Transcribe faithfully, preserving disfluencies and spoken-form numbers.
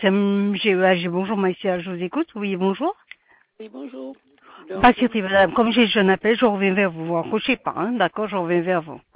C'est M G E H. Bonjour, Maïsia, je vous écoute. Oui, bonjour. Oui, bonjour. Donc, Pas surpris, madame. Comme j'ai jeune appel, je reviens vers vous. Vous raccrochez pas, hein. D'accord, je reviens vers vous.